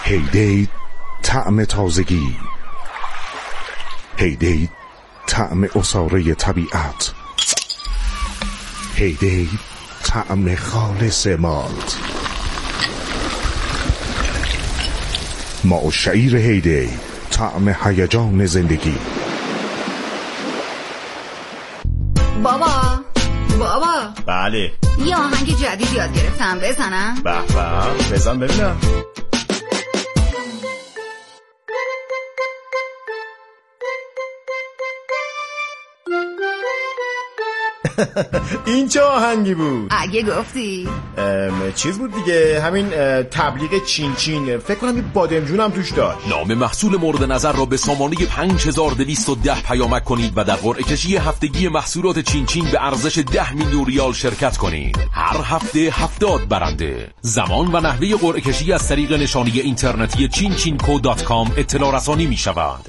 هیدی طعم تازگی، هیدی طعم عصاره طبیعت، هیدی طعم خالص مالت. ما و شعیر هیدی طعم هیجان زندگی. بابا بله یه آهنگ جدید یاد گرفتم، بزنم؟ به بزن ببینم. این چه آهنگی بود؟ اگه گفتی چیز بود دیگه، همین تبلیغ چین چین، فکر کنم این بادمجون هم توش داشت. نام محصول مورد نظر را به سامانه 5210 پیامک کنید و در قرعه کشی هفتگی محصولات چین چین به ارزش 10 میلیون ریال شرکت کنید. هر هفته 70 برنده. زمان و نحوه قرعه کشی از طریق نشانی اینترنتی chinchinco.com اطلاع رسانی می شود.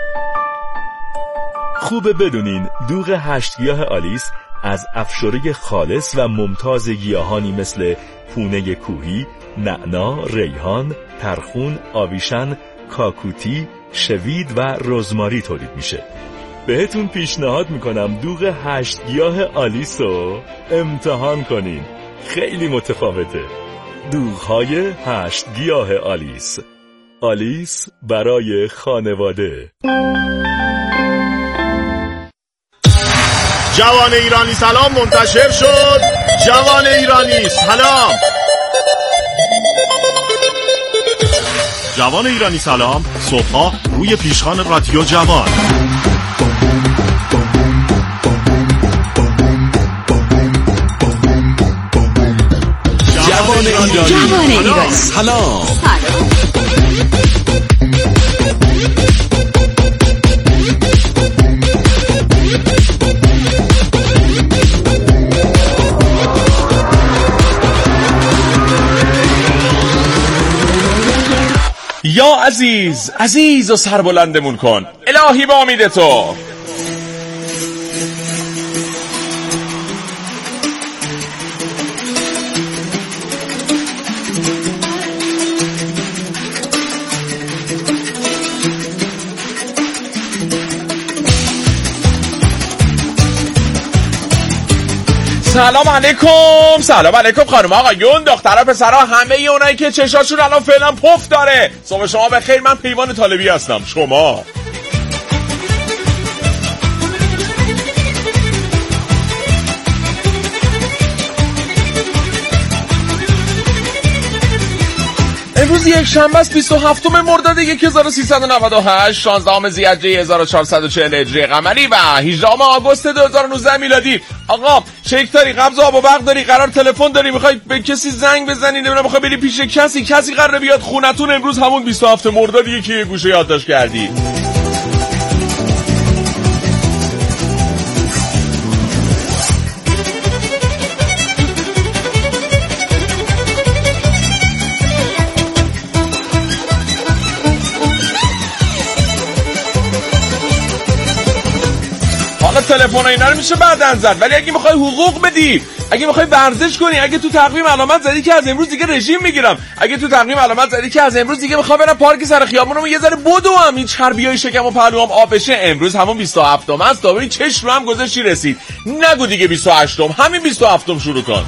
خوبه بدونین دوغ 8 گیاه آلیس از افشاره خالص و ممتاز گیاهانی مثل پونه کوهی، نعنا، ریحان، ترخون، آویشن، کاکوتی، شوید و رزماری تولید میشه. بهتون پیشنهاد میکنم دوغ 8 گیاه آلیس رو امتحان کنین، خیلی متفاوته. دوغ‌های 8 گیاه آلیس، آلیس برای خانواده. جوان ایرانی سلام منتشر شد. جوان ایرانی سلام. جوان ایرانی سلام صبحا روی پیشخوان رادیو جوان. جوان ایرانی سلام. یا عزیز و سربلندمون کن الهی با امید تو. سلام علیکم خانم آقایون دخترها پسرها همه اونایی که چشاشون الان فعلا پف داره. صبح شما بخیر. من پیمان طالبی هستم. شما امروز یک شنبه است 27 مرداد 1398 16 ذی‌حجه 1440 هجری قمری و 18 آگوست 2019 میلادی. آقا چک داری، قبض آب و برق داری، قرار تلفن داری، میخوای به کسی زنگ بزنی، نمیدونم میخوای بری پیش کسی قراره بیاد خونتون امروز همون 27 مردادیه که یه گوشه یادداشت کردی. تلفن اینا رو میشه بعداً زد، ولی اگه میخوای حقوق بدی، اگه میخوای ورزش کنی، اگه تو تقویم علامت زدی که از امروز دیگه رژیم میگیرم، اگه تو تقویم علامت زدی که از امروز دیگه میخوام برم پارک سر خیابونم یه ذره بدوم این چربیای شکم و پهلوام آب بشه، امروز همون 27 است. تا ببین چش رو هم گذاشتی رسید. نگو دیگه 28 همین 27 شروع کن.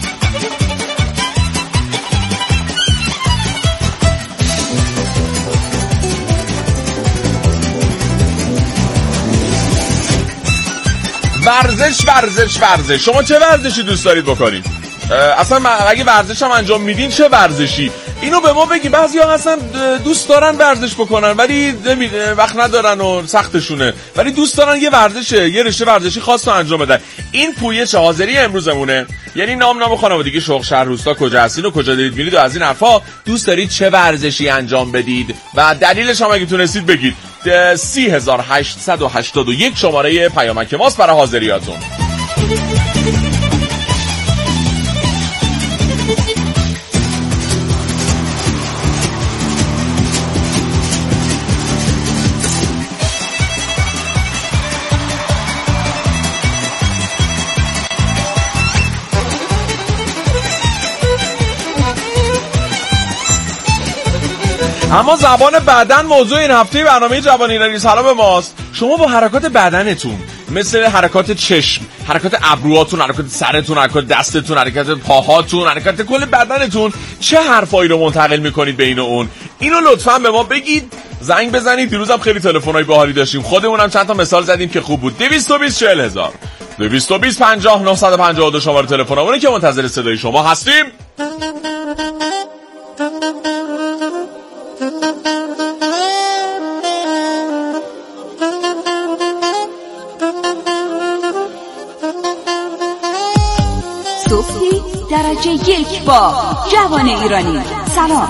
ورزش. شما چه ورزشی دوست دارید بکنید؟ اصلا اگه ورزش هم انجام میدین چه ورزشی؟ اینو به ما بگی. بعضیا اصلا دوست دارن ورزش بکنن ولی وقت ندارن و سختشونه، ولی دوست دارن یه رشته ورزشی خاص رو انجام بدن. این پویش حاضری امروزمونه، یعنی نام خانوادگی، شغل، شهر، روستا، کجا هستین و کجا دارید میرید و از این حرفا. دوست دارید چه ورزشی انجام بدید و دلیلش هم اگه تونستید بگید. 3881 شماره پیامک ماست برای حاضریاتون. اما زبان بدن موضوع این هفته برنامه جوان ایرانی سلام ماست. شما با حرکات بدنتون مثل حرکات چشم، حرکات ابروهاتون، حرکات سرتون، حرکات دستتون، حرکات پاهاتون، حرکات کل بدنتون چه حرفایی رو منتقل میکنید بین اون؟ اینو لطفاً به ما بگید. زنگ بزنید. دیروزم خیلی تلفن‌های باحالی داشتیم. خودمونم چند تا مثال زدیم که خوب بود. 220 40000 220 50 952 شماره تلفنمونه که منتظر صدای شما هستیم. صبحی درجه 1 با جوان ایرانی سلام.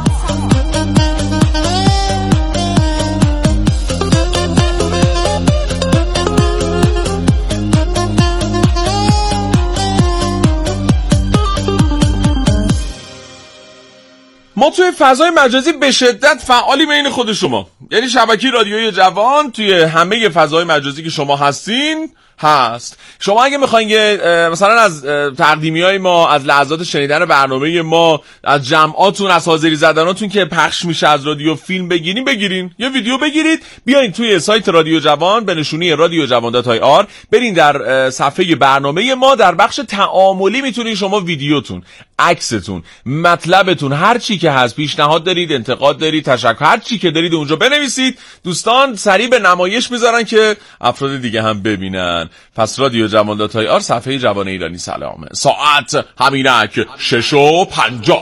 ما توی فضای مجازی به شدت فعالیم بین خود شما، یعنی شبکه رادیوی جوان توی همه فضای مجازی که شما هستین هست. شما اگه میخواین مثلا از تقدیمی‌های ما، از لحظات شنیدن برنامه ما، از جمعاتون، از حاضری زدناتون که پخش میشه از رادیو فیلم بگیرین، یا ویدیو بگیرید، بیاین توی سایت رادیو جوان به نشونی radiojavan.ir برین در صفحه برنامه ما، در بخش تعاملی میتونین شما ویدیوتون، عکستون، مطلبتون، هر چی که هست، پیشنهاد دارید، انتقاد دارید، تشکر، هر چی که دارید اونجا بنویسید. دوستان سریع به نمایش میذارن که افراد دیگه هم ببینن. پس radiojavan.ir صفحه جوان ایرانی سلامه. ساعت همینک 6:50.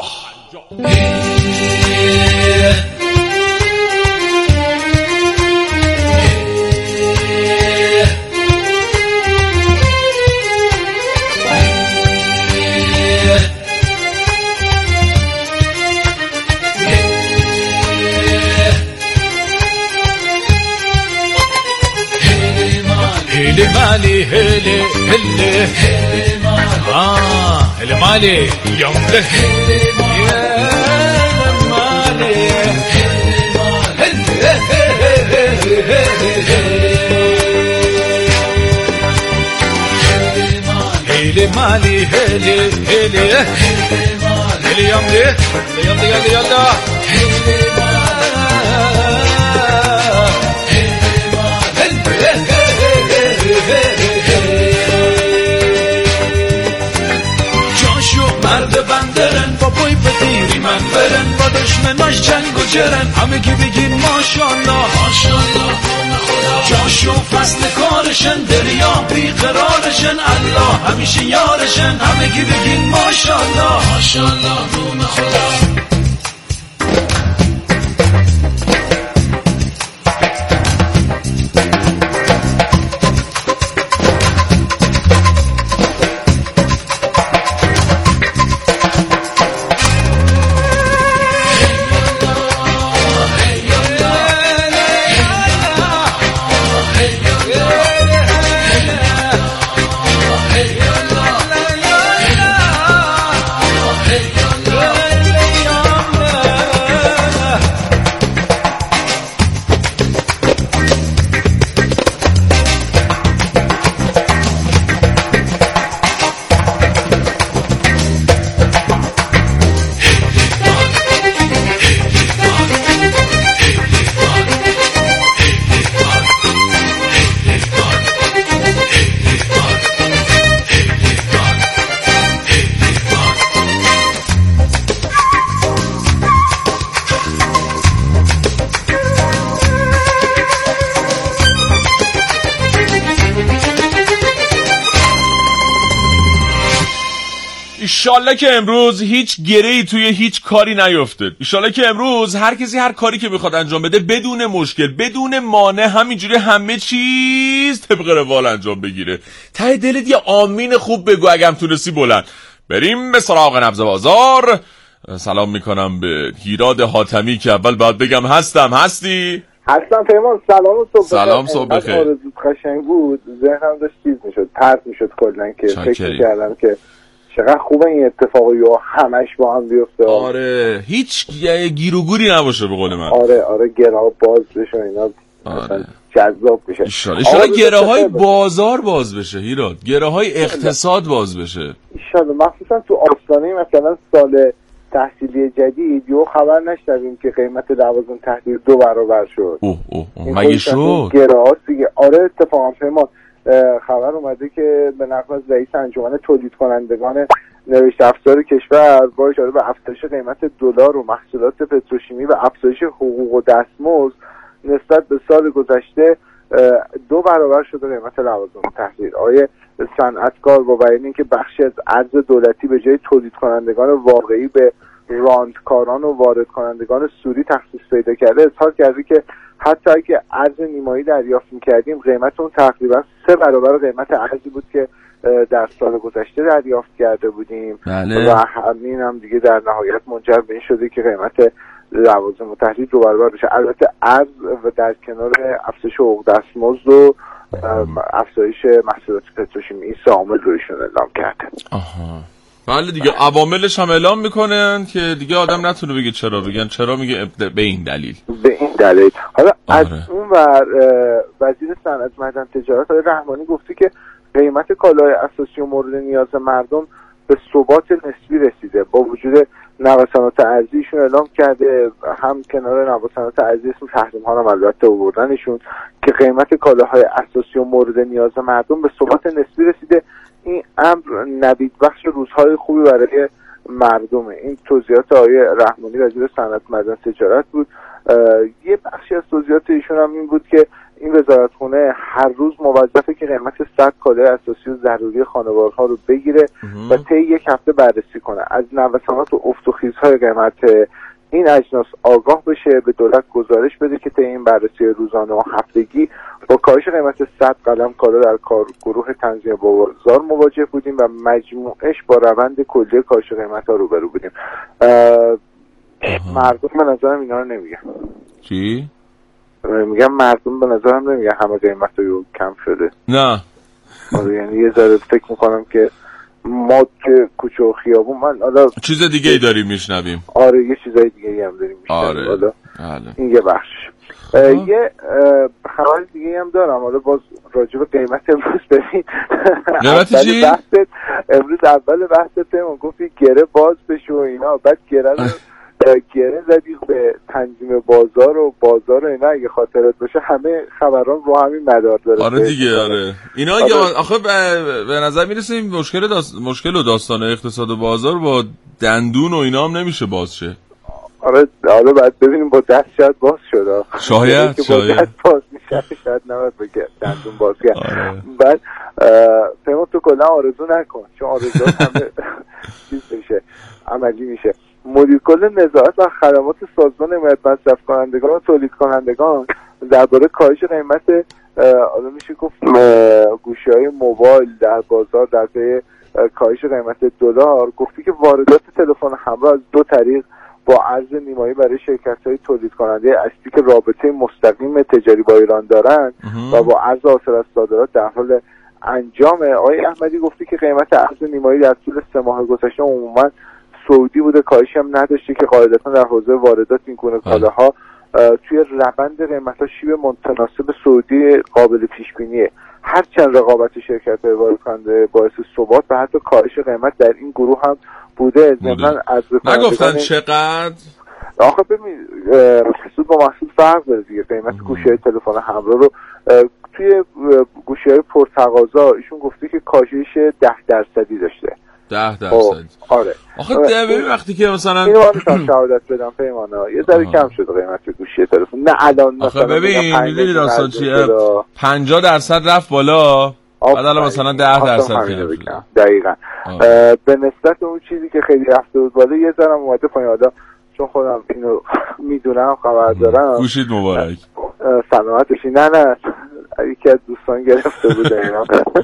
هلی مالی هلی هلی هلی مالی یامله هلی مالی هلی مالی هلی هلی هلی یامله یالا مرد بندرن با بوی پتیری من برن با دشمناش جنگ و جرن همه که بگین ماشالله ماشالله جاشو فصل کارشن دریا بیقرارشن الله همیشه یارشن همه که بگین ماشالله ماشالله روم خدا. ایشالله که امروز هیچ گره‌ای توی هیچ کاری نیفته. ایشالله که امروز هر کسی هر کاری که میخواد انجام بده بدون مشکل، بدون مانع، همینجوری همه چیز طبق روال انجام بگیره. ته دلت یه آمین خوب بگو اگه هم تونستی بلند. بریم به سراغ نبض بازار. سلام میکنم به هیراد حاتمی که اول باید بگم هستی؟ هستم پیمان. سلام صبح بخیر. آرزوت قشنگ بود، ذهنم داشت چیز میشد، پرت میشد کلا که فکر کردم که چقدر خوبه این اتفاقی و همش با هم بیفته. آره هیچ گیروگوری نباشه به قول من. آره گرها باز بشه اینا. آره جذاب بشه. ایشالا گره های بازار باز بشه هیراد، گره های اقتصاد باز بشه ایشالا، مخصوصا تو آستانه مثلا سال تحصیلی جدید یهو خبر نشنویم که قیمت لوازم تحریر 2 برابر شد. مگه شد؟ گراست دیگه. آره اتفاقا پیمان خبر اومده که به نقل از رئیس انجمن تولید کنندگان نوشت افزار کشور با اشاره به افزایش قیمت دلار و محصولات پتروشیمی و افزایش حقوق و دستمزد نسبت به سال گذشته 2 برابر شده قیمت لوازم تحریر. آقای صنعتکار با بیان اینکه بخشی از ارز دولتی به جای تولید کنندگان واقعی به راندکاران و وارد کنندگان سوری تخصیص پیدا کرده، اظهار کرده که حتی اگه ارز نیمایی دریافت می‌کردیم قیمت اون تقریبا 3 برابر قیمت ارزی بود که در سال گذشته دریافت کرده بودیم. بله. و همین هم دیگه در نهایت منجر به این شده که قیمت لوازم تحریر 2 برابر بشه. البته ارز و در کنار افزایش حقوق دستمزد و افزایش محصولات پتروشیمی این 3 عامل رویشون اعلام کرده. بله دیگه عواملش هم اعلام میکنن که دیگه آدم نتونه بگه چرا، بگن چرا میگه به این دلیل. حالا از اون وزیر صنعت معدن تجارت آقای رحمانی گفته که قیمت کالای اساسی و مورد نیاز مردم به ثبات نسبی رسیده. با وجود نوسانات ارزیشون اعلام کرده، هم کنار نوسانات ارزی اسم تحریم ها رو البته آوردنشون که قیمت کالاهای اساسی و مورد نیاز مردم به ثبات نسبی رسیده. این امر نوید بخش روزهای خوبی برای مردمه. این توضیحات آقای رحمانی وزیر صنعت معدن تجارت بود. یه بخشی از توضیحات ایشون هم این بود که این وزارتخونه هر روز موظفه که قیمت 100 کالای اساسی و ضروری خانوارها رو بگیره و طی 1 هفته بررسی کنه، از نوسانات و افت و خیزهای قیمت این اجناس آگاه بشه، به دولت گزارش بده که طی این بررسی روزانه و هفتگی با کاهش قیمت 100 قلم کالا در کارگروه تنظیم بازار مواجه بودیم و مجموعش با روند کلی کاهش قیمت‌ها روبرو بودیم. مردم به نظرم اینا رو نمیگن. چی؟ میگم مردم به نظرم نمیگن همه قیمت رو کم شده. نه. یعنی یه ذره فکر میکنم که ما که کوچه و خیابون حالا چیز دیگه ای داریم میشنویم. آره یه چیزای دیگه ای هم داریم میشنویم. آره. این یه بخش. یه خبر دیگه هم دارم، حالا باز راجع به قیمت امروز ببین. قیمت چی؟ امروز اول بحث پیمان گفتی گره باز بشه و اینا، بعد گره زدی به تنظیم بازار و اینا. اگه خاطرت باشه همه خبران رو همین مدار داره. آره دیگه. آره اینا آخه به نظر میرسه این مشکل و داستان اقتصاد و بازار با دندون و اینا هم نمیشه باز شه. آره حالا باید ببینیم با دست شاید باز شد. شاید باز میشه، شاید نباید بگه دندون باز کرد. بعد پیمان تو کلا آرزو نکن، چون آرزو همه چیز میشه، عملی میشه. مدیر کل نظارت و خدمات سازمان حمایت مصرف کنندگان و تولید کنندگان درباره کاهش قیمت حالا میشه گفت گوشی‌های موبایل در بازار در پی کاهش قیمت دلار گفتی که واردات تلفن همراه از 2 طریق با ارز نیمایی برای شرکت‌های تولید کننده اصلی که رابطه مستقیم تجاری با ایران دارن و با ارز حاصل از صادرات در حال انجامه. آقای احمدی گفتی که قیمت ارز نیمایی در طول 3 ماه گذشته عموماً سعودی بوده، کاهشی هم نداشته که قاعدتا در حوزه واردات این گونه کالاها توی روند قیمت‌ها شیب متناسب سعودی قابل پیش بینیه. هرچند رقابت شرکت‌های وارد کننده باعث ثبات و حتی کاهش قیمت در این گروه هم بوده. نگفتن چقدر؟ آخه ببین محصول با محصول فرق داره دیگه. قیمت گوشی‌های تلفن همراه رو توی گوشی‌های پرتقاضا ایشون گفته که کاهش 10% داشته. 10%. آره. آخه ببین وقتی که مثلا اینو من شهادت بدم پیمانا یه ذره کم شد قیمت گوشی تلفن. نه الان مثلا ببین میدونی داستان چیه، 50% رفت بالا، بعد الان مثلا 10% کم. دقیقاً به نسبت اون چیزی که خیلی رفته بود بالا یه ذره اومده پایین. حالا چون خودم اینو میدونم خبر دارم. گوشید مبارک. سلامتشی. نه یکی از دوستان گرفته بود اینا.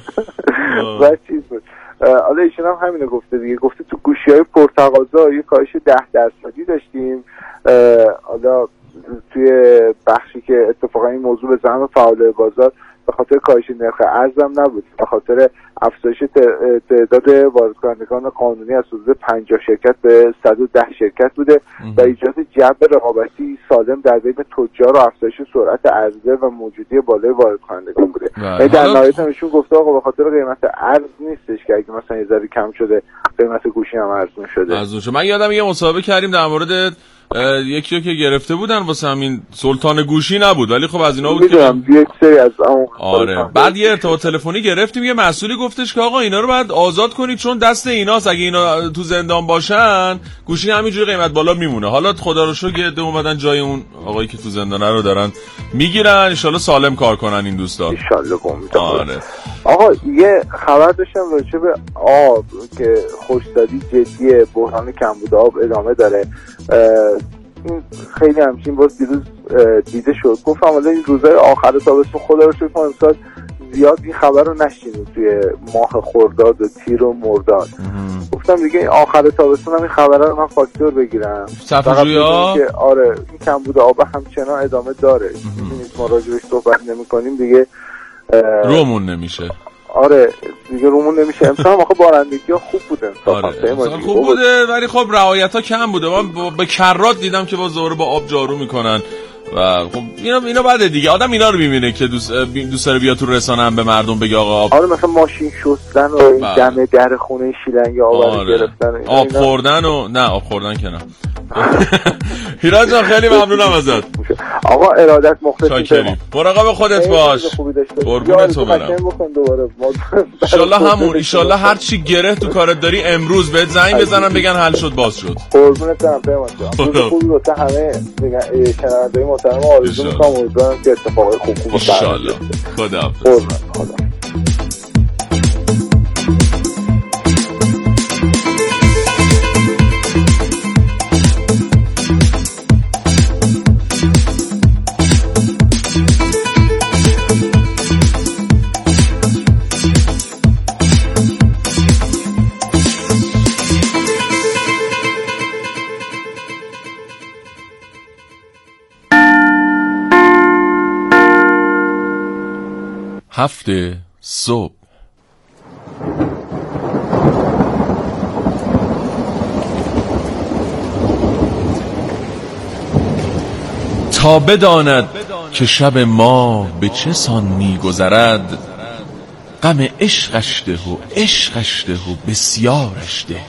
و چیز بود. حالا ایشون هم همینو گفته دیگه. گفته تو گوشی‌های پرتقاضا یه کاهش 10% داشتیم. حالا توی بخشی که اتفاقا این موضوع به ذهن فعال بازار به خاطر کاهش نرخ ارزم نبود، به خاطر افزایش تعداد وارد کنندگان قانونی از حدود 50 شرکت به 110 شرکت بوده و ایجاد جو رقابتی سالم در بین تجار و افزایش سرعت عرضه و موجودی بالای وارد کنندگان بوده. در نهایت هم ایشون گفته آقا به خاطر قیمت ارز نیستش که اگه مثلا یه ذره کم شده قیمت گوشی هم ارزون شده. من یادم یه مسابقه کردیم در مورد یکی که گرفته بودن واسه همین سلطان گوشی نبود ولی خب از اینا بود که یک سری از اون آره. بعد یه ارتباط تلفنی گرفتیم، یه مسئولی گفتش که آقا اینا رو باید آزاد کنید چون دست ایناست، اگه اینا تو زندان باشن گوشی همینجوری قیمت بالا میمونه. حالا خدا رو شکر یه اومدن جای اون آقایی که تو زندانه رو دارن میگیرن، ان شاءالله سالم کار کنن این دوستان ان شاءالله. آره. آقا یه خبر داشتم راجع به آب که خوشدادی جدیه، بحران کمبود آب ادامه داره. این خیلی همچین باز دیروز دیده شد. گفتم حالا این روزهای آخر تابستون خدا رو شکر امسال زیاد این خبر رو نشینیم توی ماه خرداد و تیر و مرداد. گفتم دیگه این آخر تابستون هم این خبر رو من فاکتور بگیرم. صفحه‌جویا آره این کمبود آب همچنان ادامه داره. می‌بینید ما راجعش صحبت نمی‌کنیم دیگه رومون نمیشه. آره دیگه رومون نمیشه. امسال آخه بارندگی‌ها خوب بوده. آره خوب بوده ولی خب رعایت‌ها کم بوده. من به کرات دیدم که باز دوباره با آب جارو میکنن و خب اینا بعد دیگه آدم اینا رو میبینه که دوست داره بیا تو رسانه هم به مردم بگه آقا آب. آره مثلا ماشین شستن و این دم در خونه شیلنگ آب گرفتن آب خوردن و نه آب خوردن که نه. هیران جان خیلی ممنونم ازت. آقا ارادت مخلصیم. مراقب خودت باش. قربونت تو برم. ان شاءالله هر چی گره تو کارت داری امروز بهت زنگ بزنم بگن حل شد باز شد. قربونت برم پیمان جان. خوبی واسه همه شنونده‌های محترم آرزو می‌کنم امیدوارم که اتفاقای خوب ان شاءالله. خداحافظ. هفته صبح تا بداند که شب ما به چه سان می‌گذرد، غم عشقش ده و عشقش ده و بسیارش ده.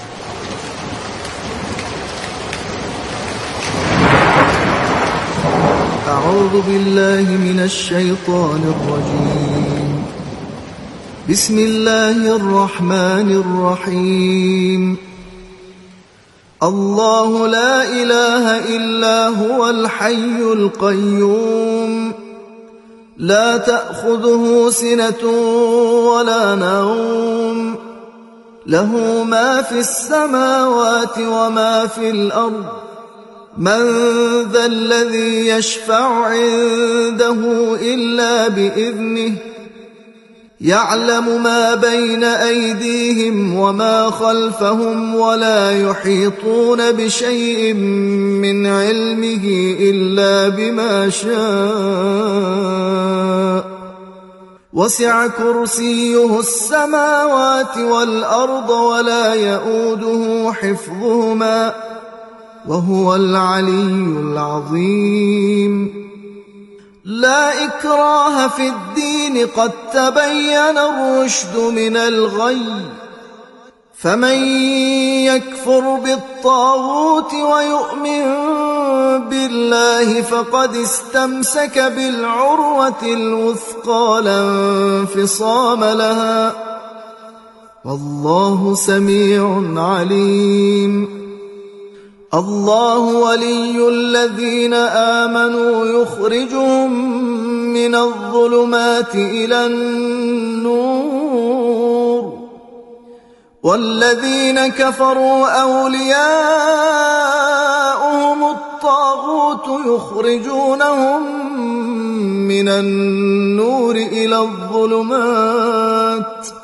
أعوذ بالله من الشيطان الرجيم. بسم الله الرحمن الرحيم. الله لا إله إلا هو الحي القيوم لا تأخذه سنة ولا نوم له ما في السماوات وما في الأرض من ذا الذي يشفع عنده إلا بإذنه يعلم ما بين أيديهم وما خلفهم ولا يحيطون بشيء من علمه إلا بما شاء وسع كرسيه السماوات والأرض ولا يؤوده حفظهما وهو العلي العظيم. لا إكراه في الدين قد تبين الرشد من الغي فمن يكفر بالطاغوت ويؤمن بالله فقد استمسك بالعروة الوثقى لا انفصام لها والله سميع عليم. الله ولي الذين آمنوا يخرجهم من الظلمات إلى النور والذين كفروا أولياؤهم الطاغوت يخرجونهم من النور إلى الظلمات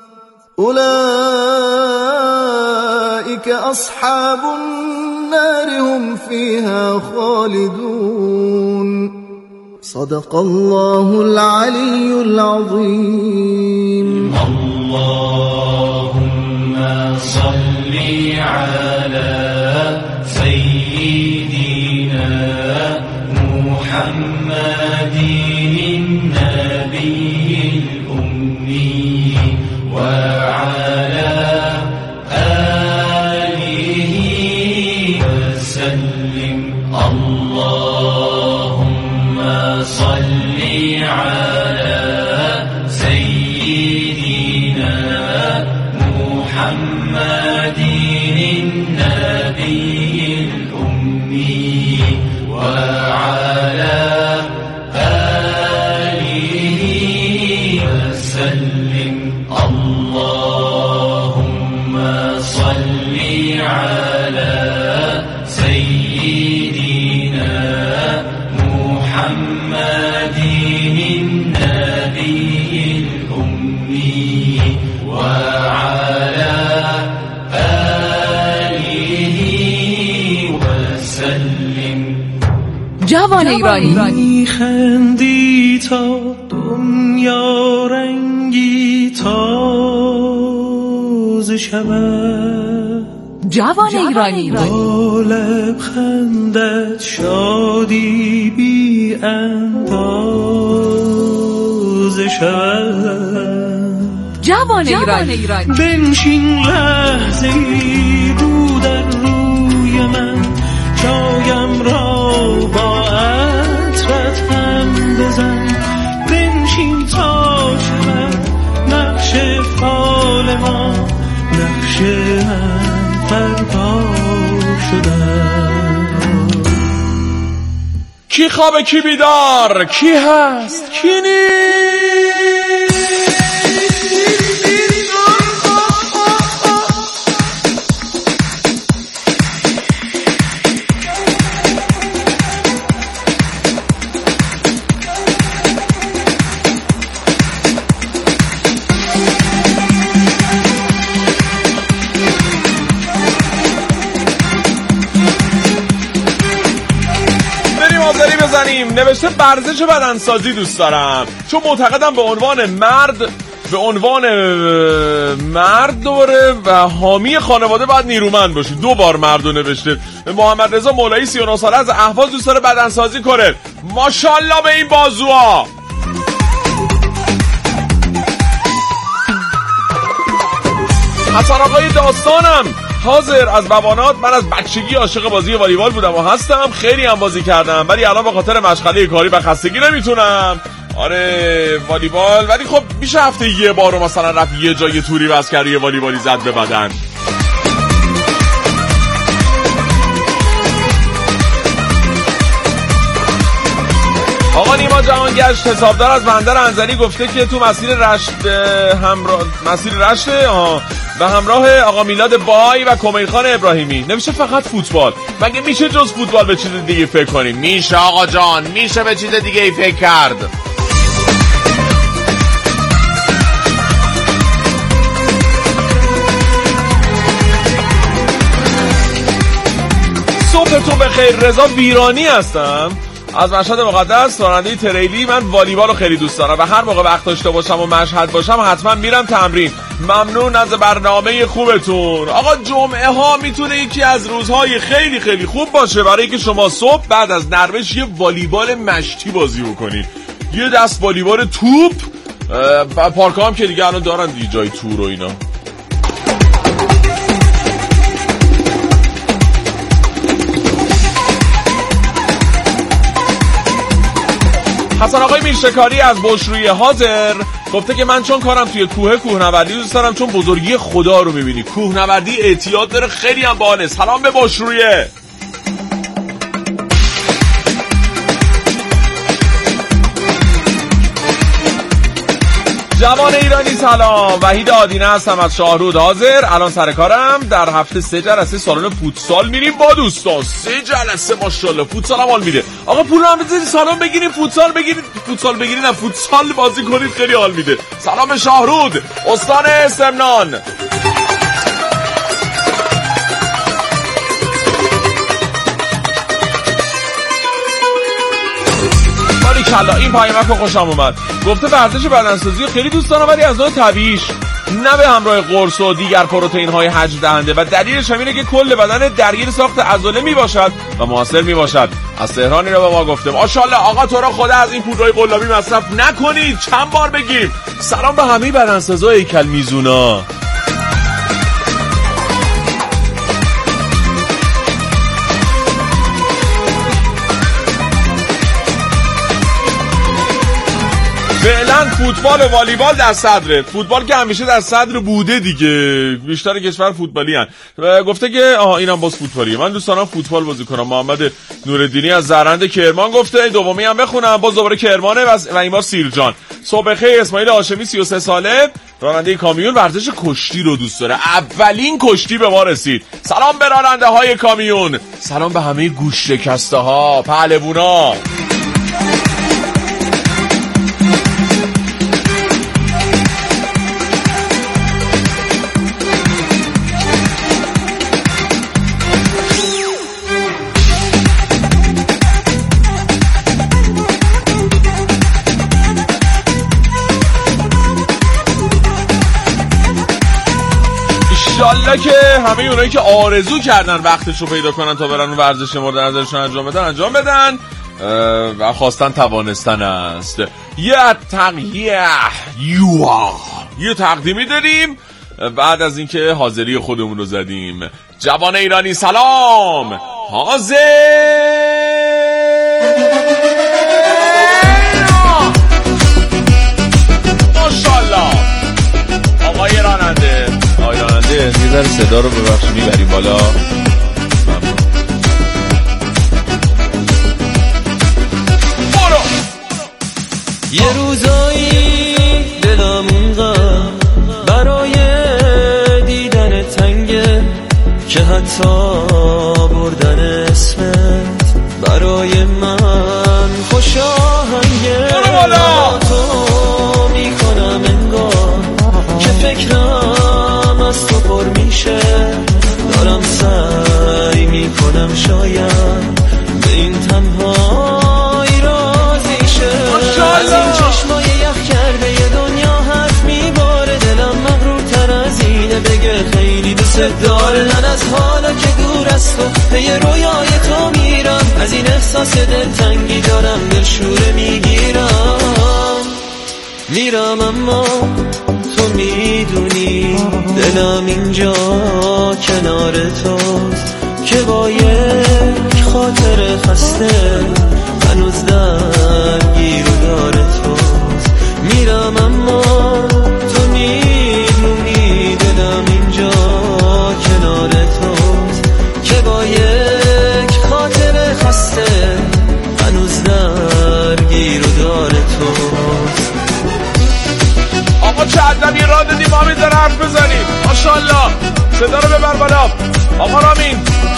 أولئك أصحاب النار هم فيها خالدون. صدق الله العلي العظيم. اللهم صل على سيدنا محمد النبي الأمي وعلى آله وسلم اللهم صل على سيدنا محمد النبي الأمي وعلى آله وسلم اللهم صل على سيدنا محمد النبي الأمي وعلى آله وسلم. جوان ایرانی خندی تا دنیا رنگی تازه شود، جوان ایرانی با لبخندت شادی بی اندازه شود. جوان ایرانی بنشین لحظه‌ای رو در روی من، جایم را با عطرت هم بزن. بنشین تا شود نقش فال ما، نقش من فردا شدن. کی خوابه کی بیدار، کی هست کی نیست. نوشته ورزش بدنسازی دوست دارم، چون معتقدم به عنوان مرد دوره و حامی خانواده باید نیرومند باشی. 2 بار مردو نوشته. محمد رضا مولایی 39 ساله از اهواز دوست داره بدنسازی کنه. ماشاءالله به این بازوها. حسن آقای داستانم حاضر از بوانات. من از بچگی عاشق بازی والیبال بودم و هستم، خیلی هم بازی کردم، ولی الان به خاطر مشغله کاری و خستگی نمیتونم. آره والیبال، ولی خب میشه هفته یه بار رو مثلا رفت یه جای توری بس کرد یه والیبالی زد به بدن. آقا نیما جهانگشت حسابدار از بندر انزلی گفته که تو مسیر رشت به همراه آقا میلاد بای و کمیلخان ابراهیمی. نمیشه فقط فوتبال. مگه میشه جز فوتبال به چیز دیگه فکر کنیم؟ میشه آقا جان، میشه به چیز دیگه فکر کرد. صبحتون بخیر. رضا ویرانی هستم از مشهد مقدس، راننده تریلی. من والیبال رو خیلی دوست دارم و هر موقع وقت داشته باشم و مشهد باشم حتما میرم تمرین. ممنون از برنامه خوبتون. آقا جمعه ها میتونه یکی از روزهای خیلی خیلی خوب باشه برای که شما صبح بعد از نرمش یه والیبال مشتی بازی بکنید. یه دست والیبال توپ. پارک‌ها هم که دیگه الان دارن دیگه جای تور و اینا. حسن آقای میرشکاری از بشرویه حاضر گفته که من چون کارم توی کوهنوردی دوست دارم، چون بزرگی خدا رو میبینی. کوهنوردی اعتیاد داره، خیلی هم باحاله. سلام به بشرویه. جوان ایرانی سلام. وحید آدینه هستم از شاهرود حاضر. الان سر کارم. در هفته 3 جلسه سالن فوتسال میریم با دوستان. 3 جلسه ماشاءالله. فوتسال هم حال میده. آقا پول هم بذارید سالن بگیریم، فوتسال بگیرید، فوتسال بازی کنید، خیلی حال میده. سلام شاهرود، استان سمنان. باریکلا، این پیامک رو خوشم اومد. گفته ورزش بدنسازی خیلی دوست دارم ولی از نوع طبیعیش. نه به همراه قرص و دیگر پروتئین های حجم دهنده و دلیلش هم اینه که کل بدن درگیر ساخت عضله می باشد و موثر می باشد. از تهرانی رو به ما گفته ماشاءالله آقا تو را خدا از این پودرهای قلابی مصرف نکنید. چند بار بگیم؟ سلام به همه بدنسازای هیکل میزونا. فعلا فوتبال و والیبال در صدره. فوتبال که همیشه در صدر بوده دیگه، بیشتر کشور فوتبالی هن. گفته که اینم باز فوتبالیه. من دوست دارم فوتبال بازی کنم. محمد نوردینی از زرند کرمان گفته. دومی هم بخونم، باز دوباره کرمانه و این بار سیرجان. صبح خیر اسماعیل هاشمی 33 ساله، راننده کامیون، ورزش کشتی رو دوست داره. اولین کشتی به ما رسید. سلام به راننده های کامیون، سلام به همه گوش شکسته ها، پهلوونا. انشالله که همه اونایی که آرزو کردن وقتشو پیدا کنن تا برن ورزش مورد نظرشون انجام بدن و خواستن توانستن است. یه تقدیمی داریم بعد از اینکه حاضری خودمون رو زدیم. جوان ایرانی سلام. حاضر ماشاءالله. آقای راننده یه ذره صدا رو ببخش میبری بالا. برو. یه روزایی دلم اونقدر برای دیدن تنگه که حتی بردن اسمت برای من خوش آهنگه. با تو میکنم انگار که فکرم از تو پر میشه، دارم سعی میکنم شاید به این تنهایی راضی شه. از این چشمای یخ کرده یه دنیا هست میباره، دلم مغرورتر از اینه بگه خیلی دوست داره. من از حالا که دور از تو به یه رویای تو میرم، از این احساس دلتنگی دارم دلشوره میرم اما تو میدونی دلم اینجا کنار توست که با یک خاطر خسته هنوز درگیر و داره توست. میرم اما تو میدونی دلم اینجا کنار توست که با یک خاطر خسته هنوز درگیر و داره توست. آقا چه عدم یه راه دادیم ما میذاره حرف بزنیم. ماشاءالله صدا رو ببر بالا. آقا رامین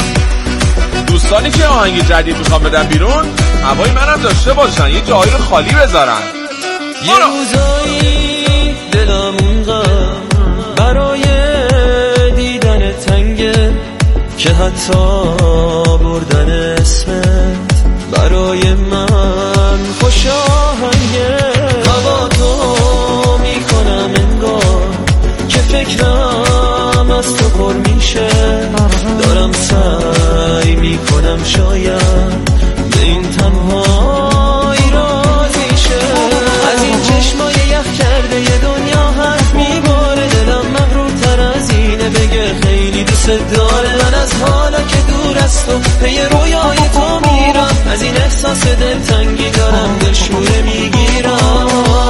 دوستانی که آهنگ جدید میخوام بدن بیرون هوای منم داشته باشن، یه جایی رو خالی بذارن. یه روزایی دلم اونقدر برای دیدن تنگه که حتی بردن اسمت برای من خوش آهنگه. با تو میکنم انگار که فکرم از تو پر میشه، دارم سعی میکنم شاید به این تنهایی راضی شه. از این چشمای یخ کرده یه دنیا حرف میباره، دلم مغرورتر از اینه بگه خیلی دوست داره. من از حالا که دور از تو پی رویای تو میرم، از این احساس دلتنگی دارم دلشوره میگیرم.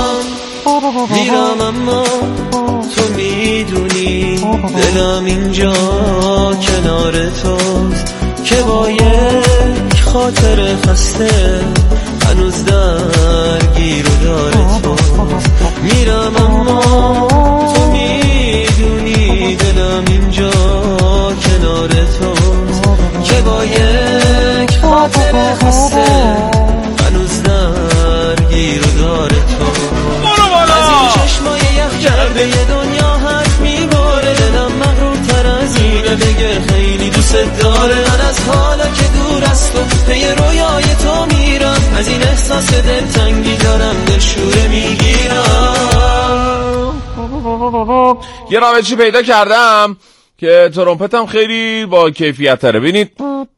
میرم اما تو میدونی دلم اینجا کنار توست که با یک خاطر خسته هنوز درگیر و داره توست. میرم اما تو میدونی دلم اینجا کنار توست که با یک خاطر خسته هنوز درگیر و داره توست. از این چشمای یخ کرده یه دنیا حرف میباره، دلم مغرورتر از اینه بگه خیلی دوست داره. من از حالا که دور از تو پی رویای تو میرم، از این احساس دلتنگی دارم دلشوره میگیرم. یه رامچی پیدا کردم که ترومپتم خیلی با کیفیت تره. ببینید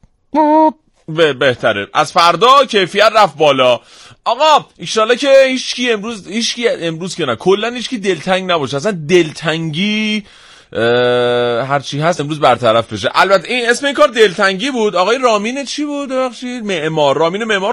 بهتره. از فردا کیفیت رفت بالا. آقا ایشالله که هیچکی امروز که نه کلا هیچکی دلتنگ نباشه. اصلا دلتنگی هرچی هست امروز برطرف بشه. البته این اسم این کار دلتنگی بود. آقای رامین چی بود؟ ببخشید معمار. رامین معمار